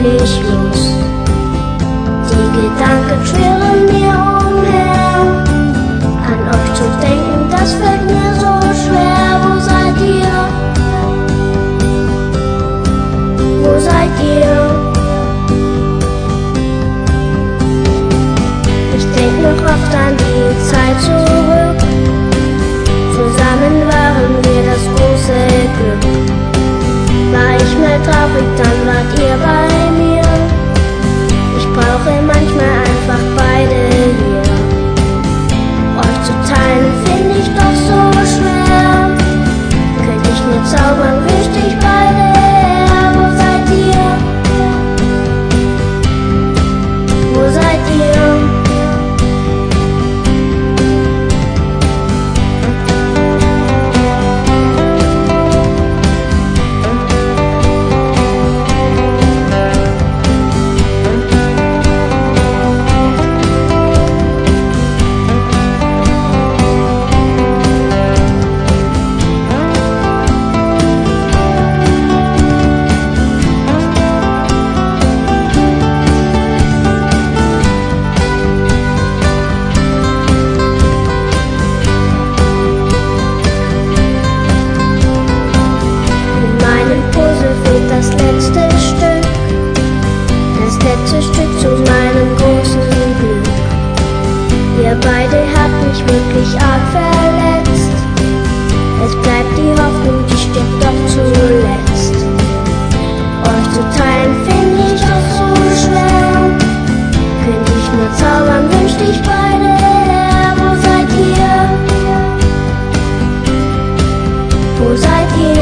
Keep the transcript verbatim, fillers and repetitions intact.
ich los. Die Gedanken schwirren mir umher, an euch zu denken, das fällt mir so schwer. Wo seid ihr? Wo seid ihr? Ich denk noch oft an die Zeit zurück, zusammen waren wir das große Glück. War ich mal traurig, dann wart ihr bei mir. Ich brauche manchmal einfach beide hier. Euch zu teilen find ich doch so schwer. Könnte ich nur zaubern, wünscht ich beide her. Wo seid ihr? Wo seid ihr? Das letzte Stück, das letzte Stück zu meinem großen Glück. Ihr beide habt mich wirklich arg verletzt. Es bleibt die Hoffnung, die stirbt doch zuletzt. Euch zu teilen find ich doch so schwer. Könnte ich nur zaubern, wünscht ich beide her. Wo seid ihr? Wo seid ihr?